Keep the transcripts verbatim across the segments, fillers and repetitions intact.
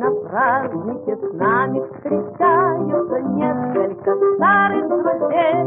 на празднике с нами встречаются несколько старых друзей.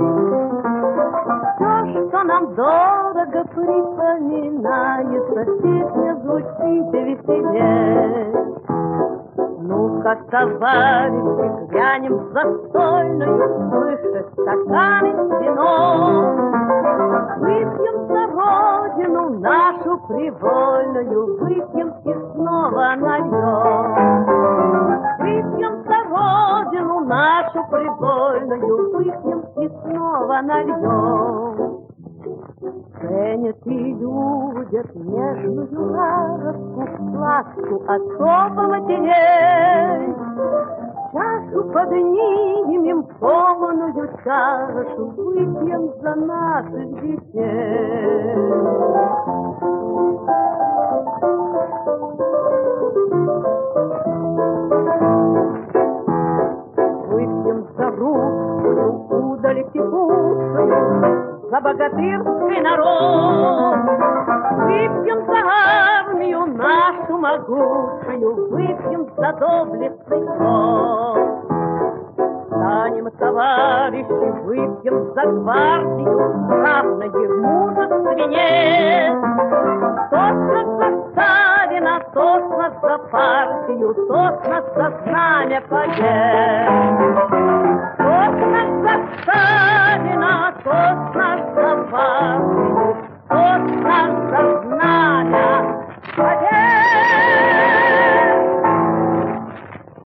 Все, что нам дорого, припоминается, песня звучит веселей. Ну, как товарищи, глянем в застольную, выше стаканы с вином. Выпьем за родину нашу привольную, выпьем и снова нальем. Выпьем за родину нашу привольную, выпьем и снова нальем. Ценят и любят нежную ласку, ласку особого теней. Чашу поднимем, полную чашу, выпьем за наших детей. Выпьем за русскую удаль текучую, за богатырский народ. Выпьем за армию нашу могучую, выпьем за доблестный ход. Станем, товарищи, выпьем за гвардию, равной в мужестве. Тост за Сталина, тост за партию, тост за знамя побед.